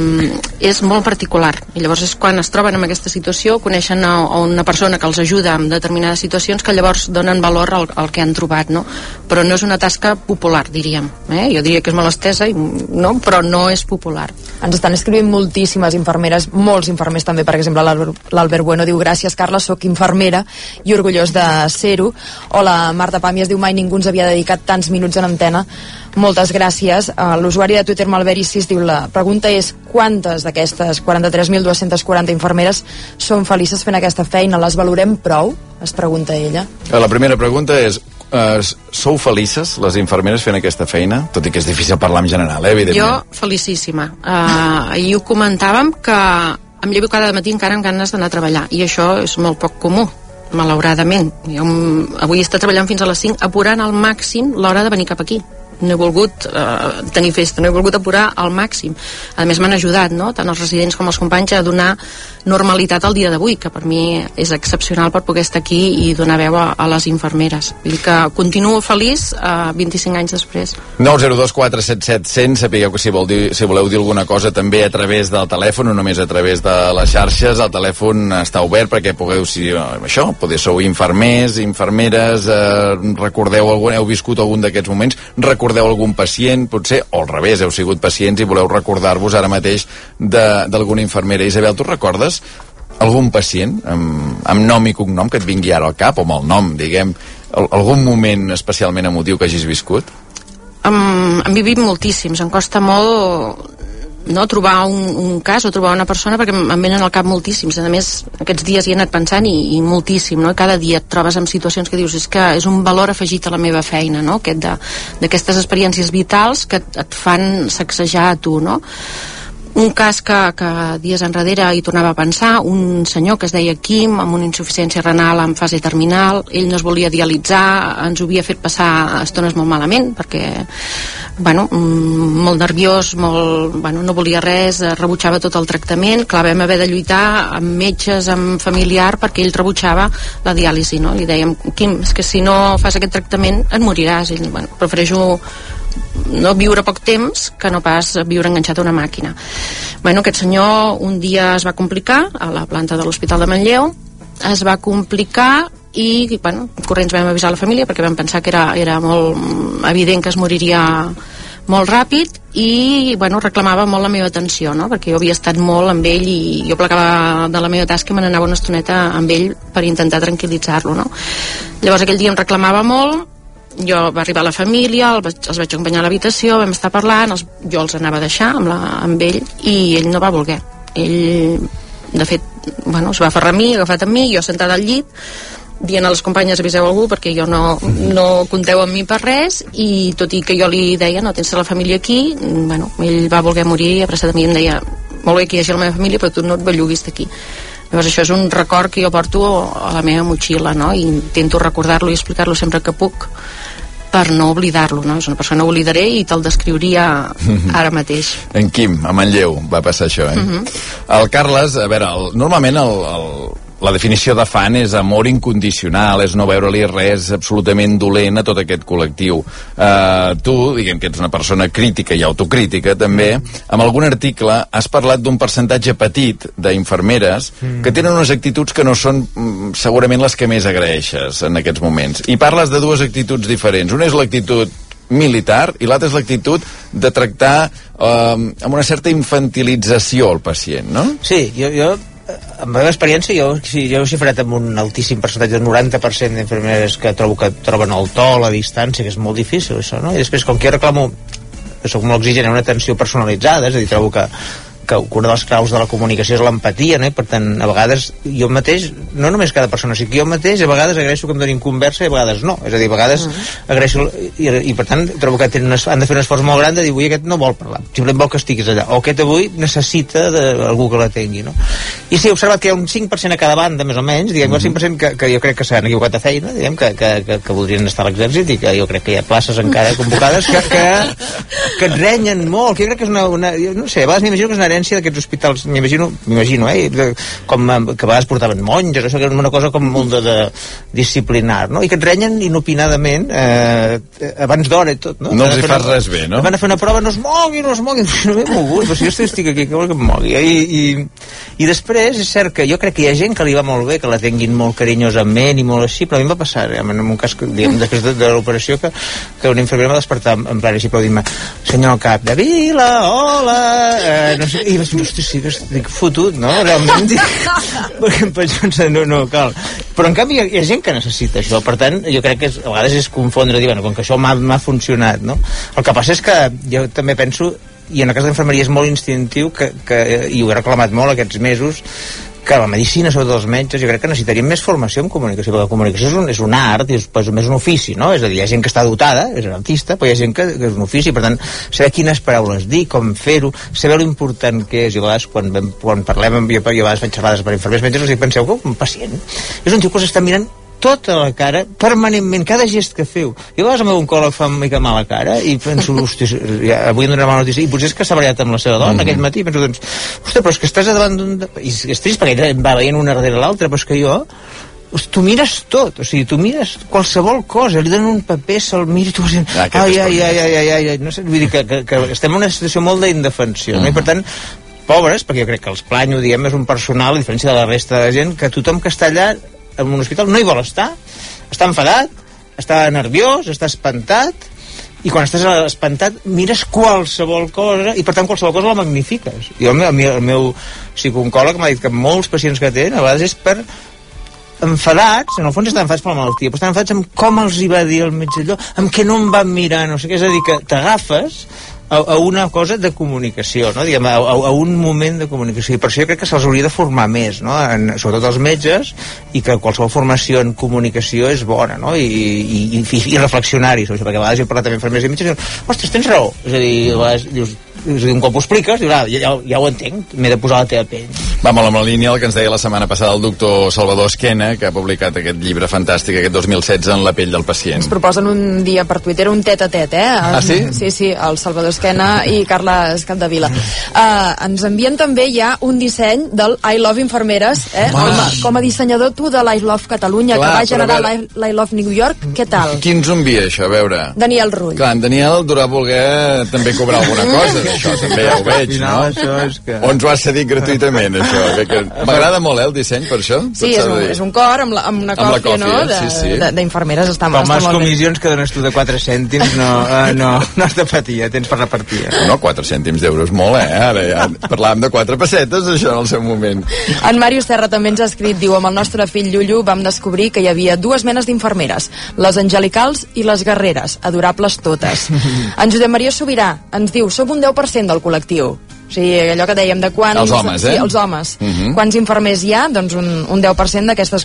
És molt particular, i llavors és quan es troben en aquesta situació, coneixen a una persona que els ajuda en determinades situacions que llavors donen valor al que han trobat, no? Però no és una tasca popular, diríem, jo diria que és molt estesa, no? Però no és popular. Ens estan escrivint moltíssimes infermeres, molts infermers també, per exemple l'Albert Bueno diu, gràcies Carles, sóc infermera i orgullós de ser-ho. O la Marta Pàmies diu, mai ningú ens havia dedicat tants minuts en antena, moltes gràcies. L'usuari de Twitter Malveri6 diu, la pregunta és quantes d'aquestes 43.240 infermeres són felices fent aquesta feina, les valorem prou? Es pregunta ella. La primera pregunta és, sou felices, les infermeres, fent aquesta feina? Tot i que és difícil parlar en general, evidentment. Jo, felicíssima. Ahir ho comentàvem que em llevo cada matí encara amb ganes d'anar a treballar, i això és molt poc comú, malauradament. Jo avui està treballant fins a les 5, apurant al màxim l'hora de venir cap aquí. No he volgut tenir festa, no he volgut apurar al màxim. A més m'han ajudat, no? Tant els residents com els companys a donar normalitat al dia d'avui, que per mi és excepcional per poder estar aquí i donar veu a les infermeres. Vull dir que continuo feliç 25 anys després. 902 477 100, sapigueu que si voleu dir alguna cosa també a través del telèfon, no només a través de les xarxes, el telèfon està obert perquè pugueu, si això, poder sou infermers, infermeres, recordeu algun, heu viscut algun d'aquests moments, recordeu algun pacient, potser, o al revés, heu sigut pacients i voleu recordar-vos ara mateix d'alguna infermera. Isabel, tu recordes algun pacient amb nom i cognom que et vingui ara al cap, o amb el nom, diguem, algun moment especialment emotiu que hagis viscut? En vivim moltíssims, em costa molt no, trobar un cas o trobar una persona, perquè em venen al cap moltíssims. A més, aquests dies hi he anat pensant i moltíssim, no? Cada dia et trobes en situacions que dius és que és un valor afegit a la meva feina, no? D'aquestes experiències vitals que et fan sacsejar a tu, no? Un cas que dies enrere hi tornava a pensar, un senyor que es deia Quim, amb una insuficiència renal en fase terminal, ell no es volia dialitzar, ens ho havia fet passar estones molt malament, perquè, bueno, molt nerviós, no volia res, rebutjava tot el tractament, clar, vam haver de lluitar amb metges, amb familiar, perquè ell rebutjava la diàlisi, no? Li dèiem, Quim, és que si no fas aquest tractament et moriràs, i bueno, prefereixo no viure poc temps que no pas viure enganxat a una màquina. Bueno, aquest senyor un dia es va complicar a la planta de l'Hospital de Manlleu, es va complicar i, bueno, corrents vam avisar la família perquè vam pensar que era molt evident que es moriria molt ràpid i, bueno, reclamava molt la meva atenció, no? Perquè jo havia estat molt amb ell i jo plegava de la meva tasca i me n'anava una estoneta amb ell per intentar tranquil·litzar-lo, no? Llavors aquell dia em reclamava molt, jo va arribar la família, els vaig acompanyar a l'habitació, vam estar parlant, jo els anava a deixar amb ell i ell no va voler. Ell, de fet, bueno, es va aferrar a mi, agafat amb mi, jo sentada al llit, dient a les companyes aviseu algú perquè jo no compteu amb mi per res, i tot i que jo li deia no tens la família aquí, bueno, ell va voler morir abraçat a mi i em deia molt bé que hi hagi la meva família però tu no et belluguis d'aquí. Llavors això és un record que jo porto a la meva motxilla, no? I intento recordar-lo i explicar-lo sempre que puc per no oblidar-lo, no? És una persona que no oblidaré i te'l descriuria ara mateix. En Quim, a Manlleu, va passar això, eh? El Carles, a veure, normalment la definició de fan és amor incondicional, és no veure-li res absolutament dolent a tot aquest col·lectiu. Tu, diguem que ets una persona crítica i autocrítica també, amb algun article has parlat d'un percentatge petit d'infermeres que tenen unes actituds que no són segurament les que més agraeixes en aquests moments. I parles de dues actituds diferents. Una és l'actitud militar i l'altra és l'actitud de tractar amb una certa infantilització al pacient, no? Sí, jo amb la meva experiència jo he xifrat amb un altíssim percentatge del 90% d'infermeres que trobo que troben el to, la distància, que és molt difícil això, no? I després com que jo reclamo que soc molt exigent en una atenció personalitzada, és a dir, trobo que una de les claus de la comunicació és l'empatia, no? I per tant, a vegades jo mateix, no només cada persona, sinó que jo mateix a vegades agraeixo que em donin conversa i a vegades no, és a dir, a vegades agraeixo i per tant trobo que han de fer un esforç molt gran de dir, avui aquest no vol parlar, simplement vol que estiguis allà, o aquest avui necessita d'algú que la tingui, no? I sí, he observat que hi ha un 5% a cada banda, més o menys, diguem, el 5% que jo crec que s'han equivocat de feina, diguem, que voldrien estar a l'exèrcit i que jo crec que hi ha places encara convocades que et renyen molt, que jo crec que és una no sé, a vegades m'imagino que és una herència d'aquests hospitals, m'imagino, com que a vegades portaven monges, això que és una cosa com molt de disciplinar, no? I que et renyen inopinadament abans d'hora i tot, no? No els hi fas res bé, no? Van a fer una prova, no es mogui, no m'he mogut, però si jo estic aquí, que vol que em mogui? I després és cert que jo crec que hi ha gent que li va molt bé, que la tinguin molt carinyosament i molt així, però a mi em va passar, en un cas, diguem, després de l'operació, que una infermera va despertar en plan així, però dient-me, senyor Cap de Vila, hola, no sé, i vaig dir, hosti, sí, estic fotut, no? Realment, perquè em vaig pensar, no cal. Però en canvi hi ha gent que necessita això, per tant, jo crec que a vegades és confondre, dir, bueno, com que això m'ha funcionat, no? El que passa és que jo també penso, i en el cas d'infermeria és molt instintiu, i ho he reclamat molt aquests mesos, que la medicina, sobretot els metges, jo crec que necessitaríem més formació en comunicació, perquè la comunicació és un art, és més un ofici, no? És a dir, hi ha gent que està dotada, és un artista, però hi ha gent que és un ofici, per tant, saber quines paraules dir, com fer-ho, saber l'important que és, i a vegades quan parlem, jo a vegades faig xerrades per infermers metges, els dic, penseu que un pacient és un tio que s'està mirant tota la cara, permanentment, cada gest que feu. Jo a vegades el meu oncòleg fa una mica mal a la cara i penso, hosti, avui em donarà mala notícia, i potser és que s'ha barallat amb la seva dona aquell matí, penso, doncs, hosti, però és que estàs davant d'un... I és trist perquè ell va veient una darrere l'altra, però és que jo... tu mires tot, o sigui, tu mires qualsevol cosa, li donen un paper, se'l mira i tu vas dient, ai, no sé, vull dir que estem en una situació molt d'indefensió, no? I per tant, pobres, perquè jo crec que els planyo, diguem, és un personal, a diferència de la resta de gent, que tothom que està allà en un hospital no hi vol estar, està enfadat, està nerviós, està espantat, i quan estàs espantat mires qualsevol cosa i per tant qualsevol cosa la magnifiques. I el meu psicooncòleg m'ha dit que molts pacients que tenen a vegades és per enfadats, en el fons estan enfadats per la malaltia, però estan enfadats amb com els hi va dir el metge allò, amb què no em van mirar, no sé què, és a dir, que t'agafes a una cosa de comunicació, no? Diguem, a un moment de comunicació, i per això jo crec que se'ls hauria de formar més, no? Sobretot els metges, i que qualsevol formació en comunicació és bona, no? I reflexionar-hi sobre això, perquè a vegades jo he parlat amb infermers i metges i diuen, ostres, tens raó, és a dir, a vegades dius, un cop ho expliques, dius, ja ho entenc, m'he de posar a la teva pell. Va molt amb la línia el que ens deia la setmana passada el doctor Salvador Esquena, que ha publicat aquest llibre fantàstic, aquest 2016, En la pell del pacient. Ens proposen un dia per Twitter un tet-a-tet, Sí? Sí, el Salvador Esquena i Carles Capdevila. Ens envien també ja un disseny del I Love Infermeres, com a dissenyador tu de l'I Love Catalunya, que va generar l'I Love New York, què tal? Qui ens ho envia, això? A veure... Daniel Rull. Clar, en Daniel durà voler també cobrar alguna cosa d'això, també ja ho veig, no? O ens ho has cedit gratuïtament, això? M'agrada molt, el disseny, per això? Sí, és un cor amb una còfia, no? D'infermeres, està molt bé. Com les comissions que dones tu de 4 cèntims no has de patir, tens per repartir. No, 4 cèntims d'euros, molt, Ara ja parlàvem de 4 pessetes, això, en el seu moment. En Màrius Serra també ens ha escrit, diu, amb el nostre fill Llullu vam descobrir que hi havia 2 menes d'infermeres, les angelicals i les guerreres, adorables totes. En Josep Maria Sobirà ens diu, som un 10% del col·lectiu. O sigui, allò que dèiem de quants... Els homes, Sí, els homes. Quants infermers hi ha? Doncs un 10% d'aquestes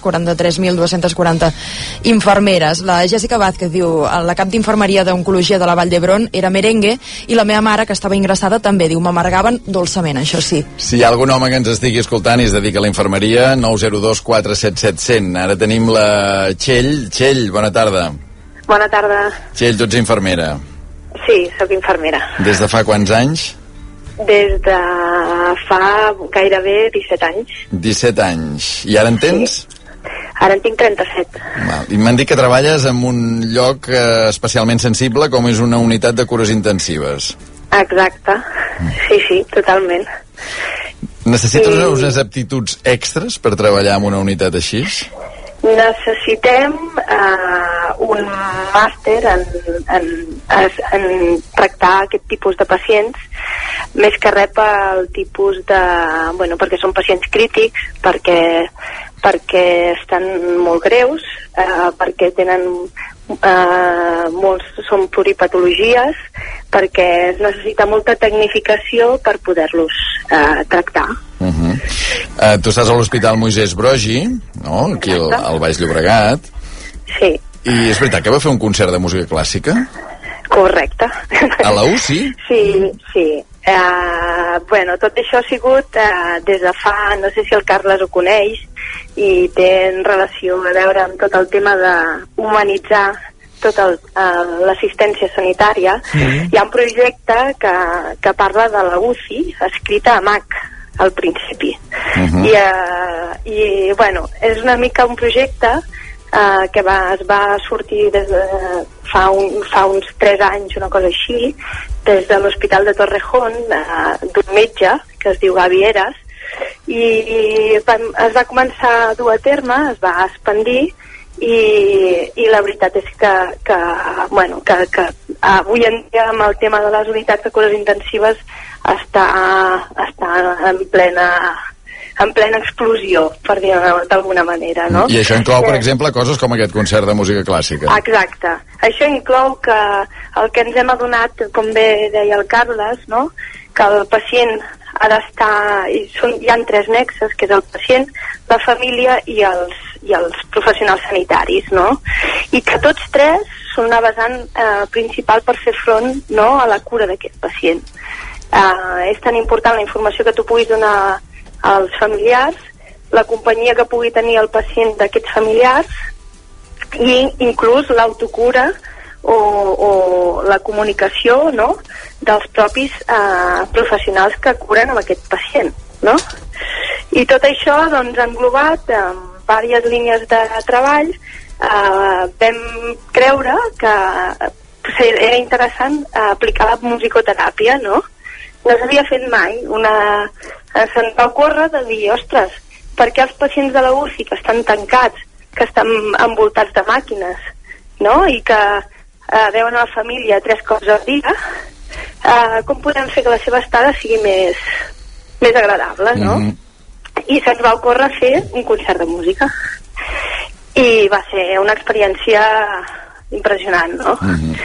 43.240 infermeres. La Jessica Vázquez diu, la cap d'infermeria d'oncologia de la Vall d'Hebron era merengue, i la meva mare, que estava ingressada, també diu, m'amargaven dolçament, això sí. Si hi ha algun home que ens estigui escoltant i es dedica a la infermeria, 902 477 100. Ara tenim la Txell. Txell, bona tarda. Bona tarda. Txell, tu ets infermera. Sí, sóc infermera. Des de fa quants anys? Des de fa gairebé 17 anys. 17 anys. I ara en tens? Sí. Ara en tinc 37. I m'han dit que treballes en un lloc especialment sensible, com és una unitat de cures intensives. Exacte. Sí, totalment. Necessites unes aptituds extres per treballar en una unitat així? Necessitem un màster en tractar aquest tipus de pacients, més que res pel tipus de... Bueno, perquè són pacients crítics, perquè estan molt greus, perquè tenen són pluripatologies, perquè es necessita molta tecnificació per poder-los tractar. Tu estàs a l'Hospital Moisès Broggi, no? Aquí al Baix Llobregat. Sí. I és veritat que va fer un concert de música clàssica? Correcte. A la UCI? Sí. Bueno, tot això ha sigut des de fa, no sé si el Carles ho coneix, i té en relació a veure amb tot el tema d'humanitzar tota l'assistència sanitària. Hi ha un projecte que parla de la UCI escrita a Mac al principi. I bueno, és una mica un projecte que es va sortir des de fa uns 3 anys, una cosa així, des de l'Hospital de Torrejón, d'un metge que es diu Gavi Heras, i es va començar a dur a terme, es va expandir, i la veritat és que avui en dia amb el tema de les unitats de cures intensives està en plena explosió, per dir-ho d'alguna manera, no? I això inclou, per exemple, coses com aquest concert de música clàssica. Exacte. Això inclou que el que ens hem adonat, com bé deia el Carles, no?, que el pacient ha d'estar... Hi ha 3 nexes, que és el pacient, la família i els professionals sanitaris, no? I que tots 3 són una vessant principal per fer front, no?, a la cura d'aquest pacient. És tan important la informació que tu puguis donar als familiars, la companyia que pugui tenir el pacient d'aquests familiars, i inclús l'autocura o la comunicació, no?, dels propis professionals que curen amb aquest pacient, no? I tot això, doncs, englobat en diverses línies de treball, vam creure que era interessant aplicar la musicoteràpia, no? No s'havia fet mai. Se'n va ocórrer de dir, ostres, per què els pacients de la UCI que estan tancats, que estan envoltats de màquines, no?, i que veuen a la família 3 cops al dia, com podem fer que la seva estada sigui més agradable, no? I se'ns va ocórrer fer un concert de música. I va ser una experiència impressionant, no?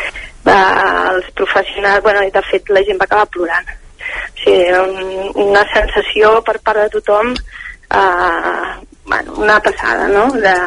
els professionals, bueno, de fet la gent va acabar plorant. O sigui, una sensació per part de tothom, bueno, una passada, no?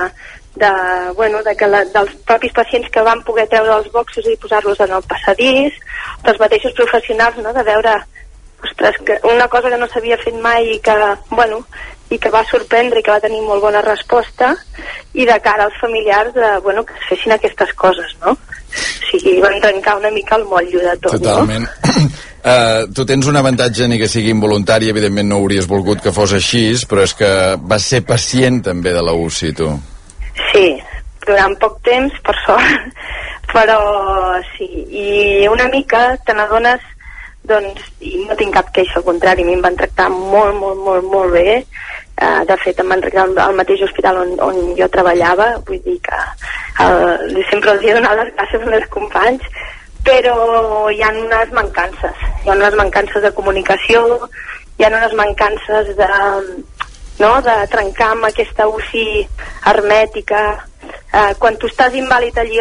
De que dels propis pacients que van poder treure els boxos i posar-los en el passadís, dels mateixos professionals, no? De veure, ostres, que una cosa que no s'havia fet mai i que, bueno, i que va sorprendre i que va tenir molt bona resposta, i de cara als familiars bueno, que es fessin aquestes coses, no? O sigui, van trencar una mica el motllo de tot. Totalment. No? Tu tens un avantatge, ni que sigui involuntari, evidentment no hauries volgut que fos així, però és que vas ser pacient també de la UCI, tu. Sí, durant poc temps, per sort, però sí, i una mica te n'adones, doncs, i no tinc cap queixa, al contrari, a mi em van tractar molt, molt, molt, molt bé. De fet, em van tractar al mateix hospital on jo treballava, vull dir que sempre els he donat les gràcies als meus companys, però hi ha unes mancances de comunicació, hi ha unes mancances de trencar amb aquesta UCI hermètica. Quan tu estàs invàlid allí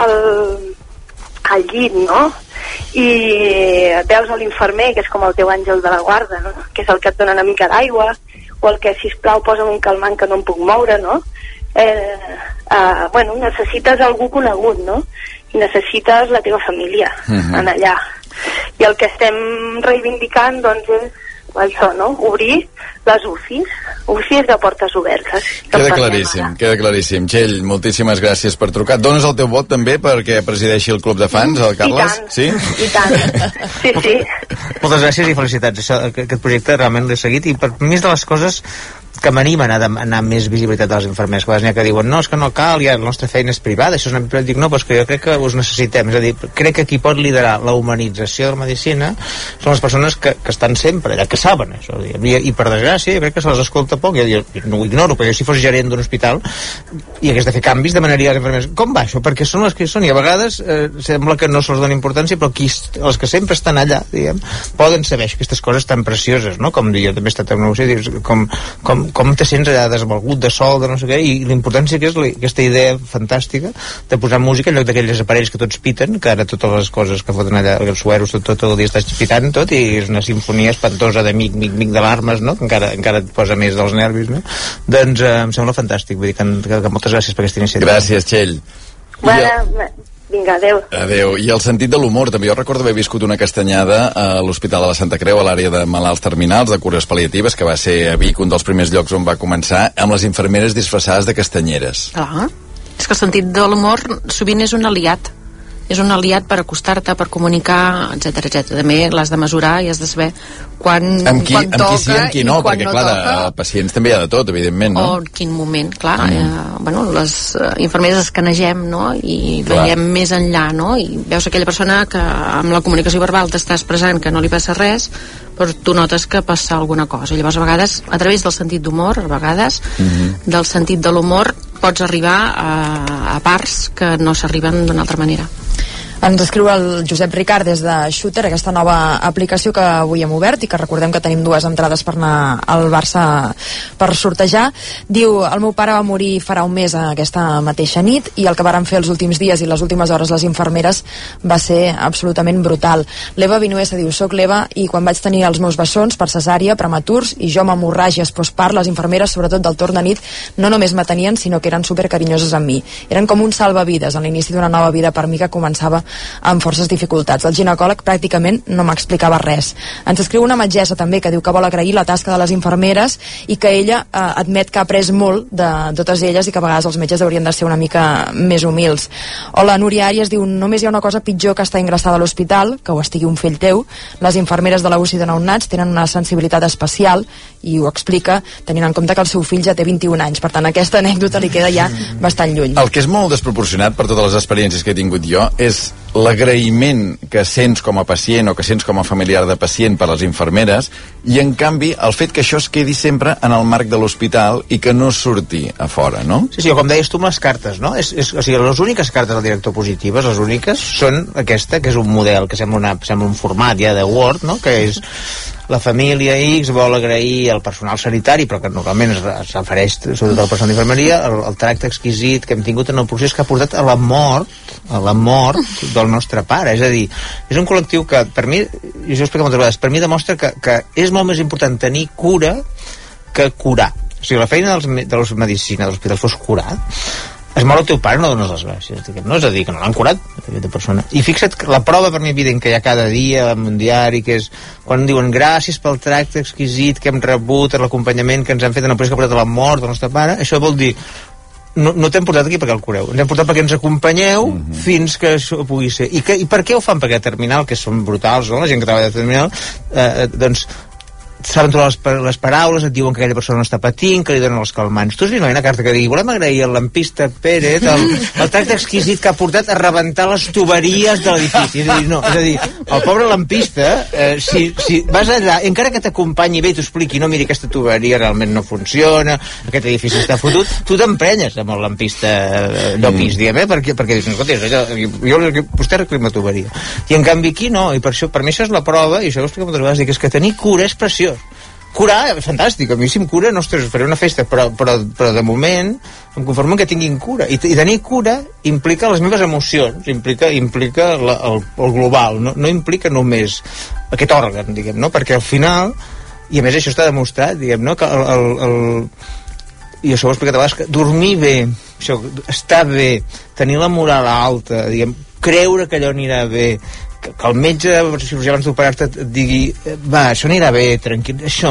al llit, no? I veus l'infermer, que és com el teu àngel de la guarda, no? Que és el que et dona una mica d'aigua, o el que, sisplau, posa'm un calmant que no em puc moure, no? Bueno, necessites algú conegut, no? I necessites la teva família en allà. I el que estem reivindicant, doncs, és això, no? Obrir les UCIs de portes obertes. Queda claríssim. Txell, moltíssimes gràcies per trucar. Dones el teu vot també perquè presideixi el club de fans, el Carles? Sí? I tant. Sí. Moltes gràcies i felicitats. Aquest projecte realment l'he seguit, i per més de les coses que m'animen a anar més visibilitat dels infermers, que n'hi ha que diuen, no, és que no cal, ja la nostra feina és privada, això és una... Dic, no, però és que jo crec que us necessitem, és a dir, crec que qui pot liderar la humanització de la medicina són les persones que estan sempre allà, que saben això, i per desgràcia jo crec que se les escolta poc, jo no ho ignoro, però jo si fos gerent d'un hospital i hagués de fer canvis, demanaria als infermers, com va això? Perquè són les que són, i a vegades sembla que no se'ls dona importància, però els que sempre estan allà, diguem, poden saber aquestes coses tan precioses, no? Com jo també he estat en una UCI, com te sents allà desvalgut de sol, de no sé què, i l'importància que és aquesta idea fantàstica de posar música en lloc d'aquells aparells que tots piten, que ara totes les coses que foten allà, els sueros, tot el dia estàs pitant tot, i és una sinfonia espantosa de mic d'alarmes, no? Que encara et posa més dels nervis, no? Doncs em sembla fantàstic, vull dir que moltes gràcies per aquesta iniciativa. Gràcies, Txell. Vinga, adeu. Adeu. I el sentit de l'humor, també jo recordo haver viscut una castanyada a l'Hospital de la Santa Creu, a l'àrea de malalts terminals, de cures pal·liatives, que va ser a Vic, un dels primers llocs on va començar, amb les infermeres disfressades de castanyeres. És que el sentit de l'humor sovint és un aliat. És un aliat per acostar-te, per comunicar, etc. També l'has de mesurar i has de saber quan toca, amb qui sí, amb qui no, perquè clar, de pacients també hi ha de tot, evidentment, no? O en quin moment, clar. Bueno, les infermeres escanegem, no? I veiem més enllà, no? I veus aquella persona que amb la comunicació verbal t'està expressant que no li passa res, però tu notes que passa alguna cosa. Llavors, a vegades, a través del sentit d'humor, del sentit de l'humor, pots arribar a parts que no s'arriben d'una altra manera. Ens escriu el Josep Ricard des de Shooter, aquesta nova aplicació que avui hem obert i que recordem que tenim 2 entrades per anar al Barça per sortejar. Diu, el meu pare va morir farà un mes aquesta mateixa nit i el que varen fer els últims dies i les últimes hores les infermeres va ser absolutament brutal. L'Eva Vinuesa diu, soc l'Eva i quan vaig tenir els meus bessons per cesària, prematurs i jo amb hemorràgies postpart, les infermeres, sobretot del torn de nit, no només m'atenien, sinó que eren supercarinyoses amb mi. Eren com un salvavides a l'inici d'una nova vida per mi que començava amb forces dificultats. El ginecòleg pràcticament no m'explicava res. Ens escriu una metgessa també que diu que vol agrair la tasca de les infermeres i que ella admet que ha après molt de totes elles i que a vegades els metges haurien de ser una mica més humils. O la Núria Àries diu, només hi ha una cosa pitjor que estar ingressada a l'hospital, que ho estigui un fill teu. Les infermeres de la UCI de nounats tenen una sensibilitat especial i ho explica tenint en compte que el seu fill ja té 21 anys. Per tant, aquesta anècdota li queda ja bastant lluny. El que és molt desproporcionat per totes les experiències que he tingut jo és l'agraïment que sents com a pacient o que sents com a familiar de pacient per les infermeres i en canvi el fet que això es quedi sempre en el marc de l'hospital i que no surti a fora, no? Sí, com deies tu amb les cartes, no? O sigui, les úniques cartes del director positives, les úniques, són aquesta, que és un model que sembla un format ja de Word, no? Que és la família X vol agrair al personal sanitari, però que normalment s'ofereix sobretot al personal d'infermeria, el tracte exquisit que hem tingut en el procés que ha portat a la mort del nostre pare. És a dir, és un col·lectiu que per mi, i jo ho explico moltes vegades, per mi demostra que és molt més important tenir cura que curar. O sigui, la feina de la medicina dels hospitals fos curar. Es mor el teu pare, no dones les gràcies, no? És a dir, que no l'han curat aquesta persona. I fixa't que la prova per mi evident que hi ha cada dia en un diari, que és quan diuen gràcies pel tracte exquisit que hem rebut, l'acompanyament que ens han fet en el procés que ha portat a la mort del nostre pare, això vol dir no t'hem portat aquí perquè el cureu, ens hem portat perquè ens acompanyeu fins que això pugui ser. I per què ho fan? Perquè a Terminal, que són brutals, no? La gent que treballa a Terminal, doncs saben trobar les paraules, et diuen que aquella persona no està patint, que li donen els calmants. Tu has vist una carta que digui, volem agrair al lampista Pérez el tracte exquisit que ha portat a rebentar les tuberies de l'edifici. És a dir, el pobre lampista, si vas allà, encara que t'acompanyi bé i t'ho expliqui, no, miri, aquesta tuberia realment no funciona, aquest edifici està fotut, tu t'emprenyes amb el lampista d'Opis, diguem, perquè dius, escolta, vostè reclima tuberia. I en canvi aquí no, i per mi això és la prova, i això ho explico moltes vegades, que és que tenir cura és preciós. Curar, fantàstic, a mi si em cura, ostres, faré una festa, però de moment em conformo que tinguin cura, i tenir cura implica les meves emocions, implica el global, no implica només aquest òrgan, diguem, no? Perquè al final, i a més això està demostrat, diguem, no? Que i això ho he explicat a vegades, que dormir bé, això, estar bé, tenir la moral alta, diguem, creure que allò anirà bé, que el metge cirurgià abans d'operar-te et digui, va, això anirà bé, tranquil, això,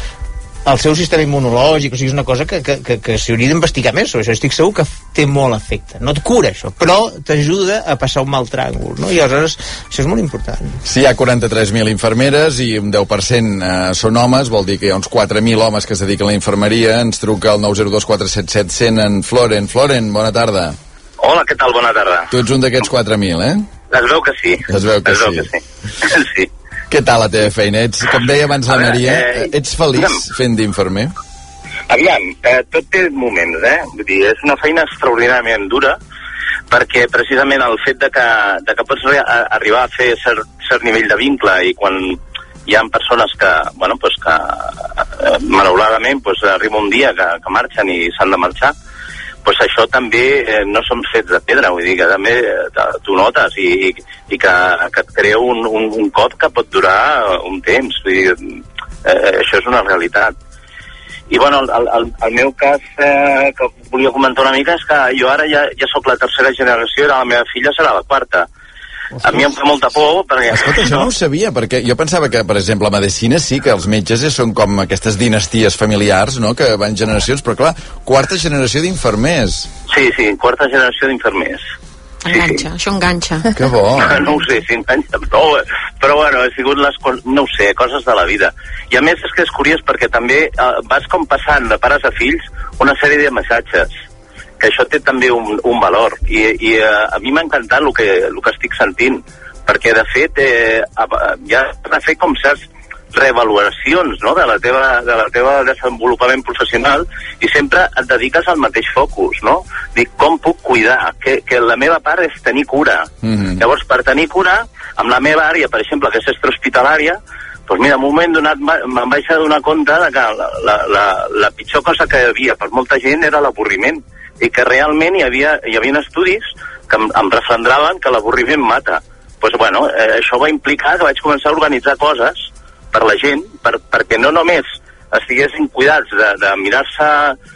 el seu sistema immunològic, o sigui, és una cosa que s'hauria d'investigar més sobre això. Estic segur que té molt efecte. No et cura això, però t'ajuda a passar un mal tràngol, no? I aleshores això és molt important. Si hi ha 43.000 infermeres i un 10% són homes, vol dir que hi ha uns 4.000 homes que es dediquen a la infermeria. Ens truca el 902 477 100 en Floren. Floren, bona tarda. Hola, què tal? Bona tarda. Tu ets un d'aquests 4.000, Es veu que sí. Es veu que sí. Sí. Què tal la teva feina? Com deia abans la Maria, ets feliç fent d'infermer? Aviam, tot té moments, Vull dir, és una feina extraordinàriament dura, perquè precisament el fet de que pots arribar a fer cert nivell de vincle, i quan hi ha persones que, bueno, pues que malauradament arriba un dia que marxen i s'han de marxar, pues això també no són fets de pedra, vull dir que també tu notes i que et crea un cop que pot durar un temps, vull dir, això és una realitat. I bueno, el meu cas que volia comentar una mica és que jo ara ja sóc la tercera generació i la meva filla serà la quarta. A mi em fa molta por perquè... Escolta, això no ho sabia, perquè jo pensava que, per exemple, a medicina sí que els metges són com aquestes dinasties familiars, no?, que van generacions, però clar, quarta generació d'infermers. Sí, quarta generació d'infermers. Enganxa, això enganxa. Que bo. No ho sé, si enganxa, però bueno, ha sigut no ho sé, coses de la vida. I a més és que és curiós perquè també vas com passant de pares a fills una sèrie de missatges, que això té també un valor, i a mi m'ha encantat el que estic sentint, perquè de fet ja has de fer com certs reavaluacions, no?, de la teva desenvolupament professional, i sempre et dediques al mateix focus, no? Dic, com puc cuidar? Que la meva part és tenir cura. Llavors, per tenir cura, amb la meva àrea, per exemple, que és extrahospitalària, doncs mira, en un moment donat me'n vaig adonar compte que la pitjor cosa que hi havia per molta gent era l'avorriment, i que realment hi havia estudis que em refrendaven que l'avorriment mata. Doncs bueno, això va implicar que vaig començar a organitzar coses per la gent, perquè no només estiguessin cuidats de mirar-se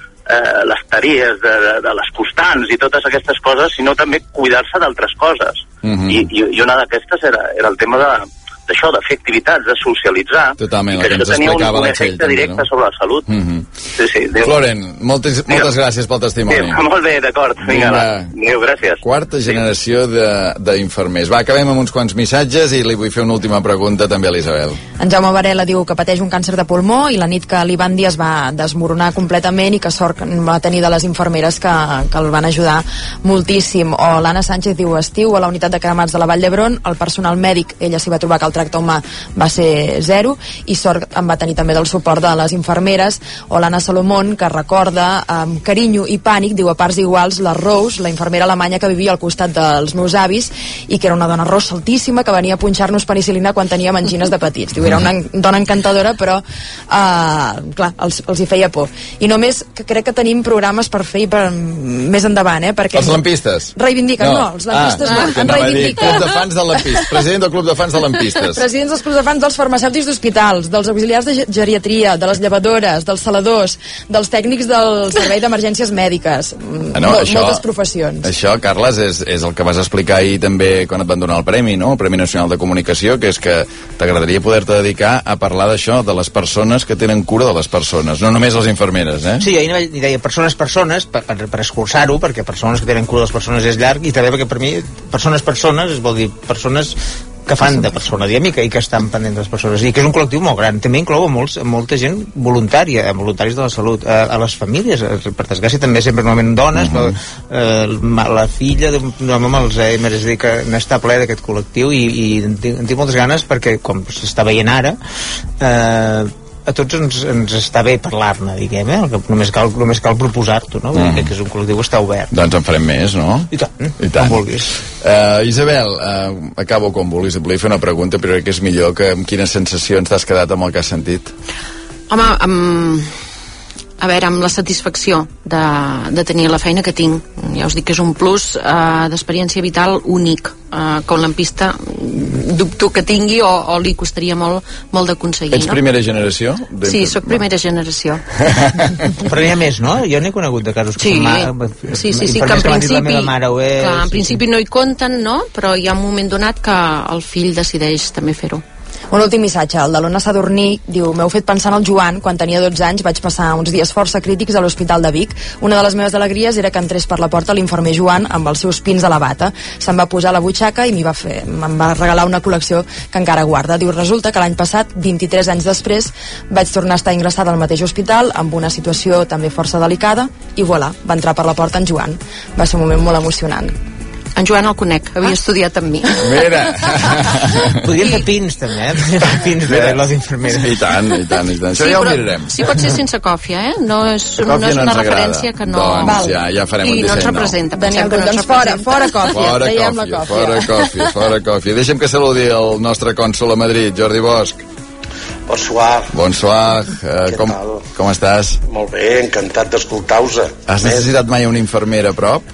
les tarees, de les constants i totes aquestes coses, sinó també cuidar-se d'altres coses. I una d'aquestes era el tema d'això, de fer activitats, de socialitzar. Totalment, i que això tenia un efecte directe sobre la salut. Sí, Floren, moltes gràcies pel testimoni. Molt bé, d'acord. Vinga, adéu, gràcies. Quarta generació d'infermers. Va, acabem amb uns quants missatges i li vull fer una última pregunta també a l'Isabel. En Jaume Varela diu que pateix un càncer de pulmó i la nit que li van dir es va desmoronar completament, i que sort va tenir de les infermeres que el van ajudar moltíssim. O l'Anna Sánchez diu, estiu a la unitat de cremats de la Vall d'Hebron, el personal mèdic, ella s'hi va trobar que el tracte humà va ser 0, i sort en va tenir també del suport de les infermeres. O l'Anna Salomón, que recorda amb carinyo i pànic, diu, a parts iguals, la Rose, la infermera alemanya que vivia al costat dels meus avis i que era una dona rossa altíssima que venia a punxar-nos penicil·lina quan teníem angines de petits. Diu, era una dona encantadora, però clar, els hi feia por. I només que crec que tenim programes per fer més endavant, perquè... Els lampistes. Reivindiquen, no, els lampistes no, en reivindiquen. Club de fans de lampistes. President del Club de Fans de Lampistes. Presidents dels clubs de fans dels farmacèutics d'hospitals, dels auxiliars de geriatria, de les llevadores, dels saladors, dels tècnics del servei d'emergències mèdiques. Moltes professions. Això, Carles, és el que vas explicar ahir també quan et van donar el premi, no? El Premi Nacional de Comunicació, que és que t'agradaria poder-te dedicar a parlar d'això, de les persones que tenen cura de les persones, no només les infermeres, Sí, ahir deia persones, per escurçar-ho, perquè persones que tenen cura de les persones és llarg, i també perquè per mi persones vol dir persones que fan de persona diàmica i que estan pendents de les persones, i que és un col·lectiu molt gran. També inclou molta gent voluntària, voluntaris de la salut, a les famílies, per desgràcia també sempre normalment dones, però la filla d'un home amb Alzheimer, és a dir, que n'està ple d'aquest col·lectiu, i en tinc moltes ganes perquè, com s'està veient ara, a tots ens està bé parlar-ne, diguem, només cal proposar-t'ho, no? Crec que és un col·lectiu que està obert. Doncs en farem més, no? I tant. Com vulguis. Isabel, acabo com vulguis. Et volia fer una pregunta, però crec que és millor que amb quines sensacions t'has quedat amb el que has sentit. Home, a veure, amb la satisfacció de tenir la feina que tinc. Ja us dic que és un plus d'experiència vital únic, que un lampista dubto que tingui o li costaria molt d'aconseguir. Ets primera generació? Sí, sóc primera generació. Però n'hi ha més, no? Jo n'he conegut de casos que sí, que en principi no hi compten, no? Però hi ha un moment donat que el fill decideix també fer-ho. Un últim missatge, el de l'Ona Sadurní, diu: m'heu fet pensar en el Joan. Quan tenia 12 anys vaig passar uns dies força crítics a l'Hospital de Vic. Una de les meves alegries era que entrés per la porta l'infermer Joan amb els seus pins a la bata. Se'm va posar a la butxaca i me'n va regalar una col·lecció que encara guarda. Diu, resulta que l'any passat, 23 anys després, vaig tornar a estar ingressada al mateix hospital amb una situació també força delicada i voilà, va entrar per la porta en Joan. Va ser un moment molt emocionant. En Joan el conec, havia estudiat amb mi. Mira! Podríem fer pins, també, pins de les infermeres. I tant. Això ja ho mirarem. Sí, pot ser sense còfia, No és una referència que no... Doncs ja farem un disseny nou. I no ens representa. Daniel, doncs fora còfia. Fora còfia. Deixa'm que saludi el nostre cònsol a Madrid, Jordi Bosch. Bonsoir. Com estàs? Molt bé, encantat d'escoltar-vos. Has necessitat mai una infermera a prop?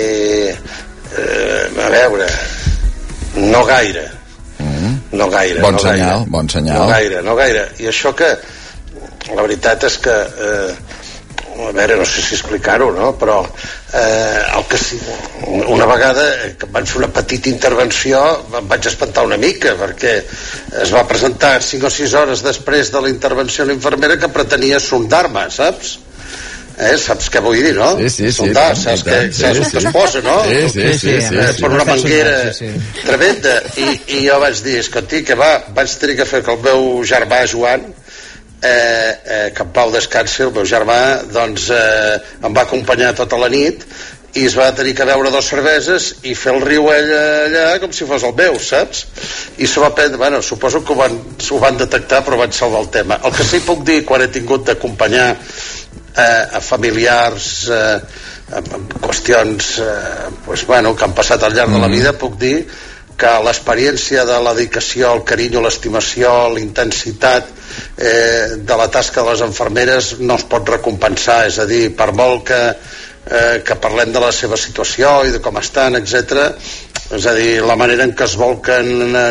A veure, no gaire. Bon senyal. No gaire. I això que la veritat és que a veure, no sé si explicar-ho, no? Però el que sí, una vegada que van fer una petita intervenció em vaig espantar una mica, perquè es va presentar 5 o 6 hores després de la intervenció de l'infermera que pretenia sondar-me, saps? Saps què vull dir, no? Sí. Sondar, saps que es posa, no? Sí. Per una manguera tremenda. I jo vaig dir, escolti, que vaig tenir que fer que el meu germà Joan, que en pau descansi, el meu germà, doncs em va acompanyar tota la nit i es va tenir que beure 2 cerveses i fer el riu allà com si fos el meu, saps? I s'ho va prendre, bueno, suposo que ho van detectar, però van salvar el tema. El que sí puc dir, quan he tingut d'acompanyar a familiars amb qüestions que han passat al llarg de la vida, puc dir que l'experiència de la dedicació, el carinyo, l'estimació, la intensitat de la tasca de les infermeres no es pot recompensar. És a dir, per molt que parlem de la seva situació i de com estan, etc. És a dir, la manera en què es volquen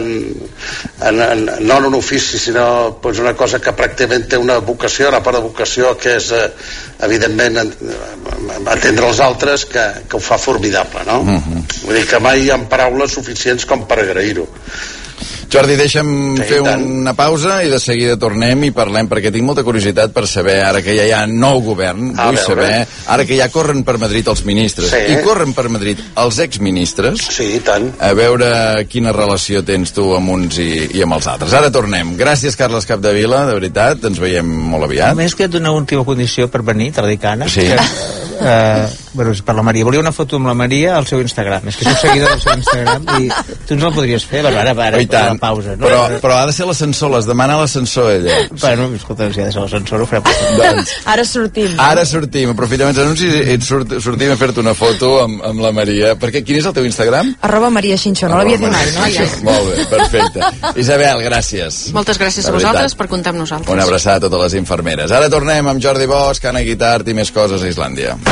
no en un ofici, sinó pues, una cosa que pràcticament té una vocació, una part de vocació, que és evidentment atendre els altres, que ho fa formidable, no? Vull dir que mai hi ha paraules suficients com per agrair-ho. Jordi, deixa'm fer una pausa i de seguida tornem i parlem, perquè tinc molta curiositat per saber, ara que ja hi ha nou govern, vull saber, ara que ja corren per Madrid els ministres, i corren per Madrid els exministres, a veure quina relació tens tu amb uns i amb els altres. Ara tornem. Gràcies, Carles Capdevila, de veritat, ens veiem molt aviat. Només que et dono una última condició per venir, te la dic, Anna. Sí. Bueno, per la Maria. Volia una foto amb la Maria al seu Instagram. És que sóc seguidor del seu Instagram i tu ens la podries fer, ara, la pausa. No? Però ha de ser l'ascensor, les demana l'ascensor, ella. Bueno, escolta, si ha de ser l'ascensor, ho farà possible. Doncs, Ara sortim. Ara sortim, aprofitem els anuncis i sortim a fer-te una foto amb la Maria. Perquè quin és el teu Instagram? @MariaXinxó, no l'havia dit mai, no? Ja. Molt bé, perfecte. Isabel, gràcies. Moltes gràcies a vosaltres per comptar amb nosaltres. Una abraçada a totes les infermeres. Ara tornem amb Jordi Bosch, Anna Guitart i més coses a Islàndia.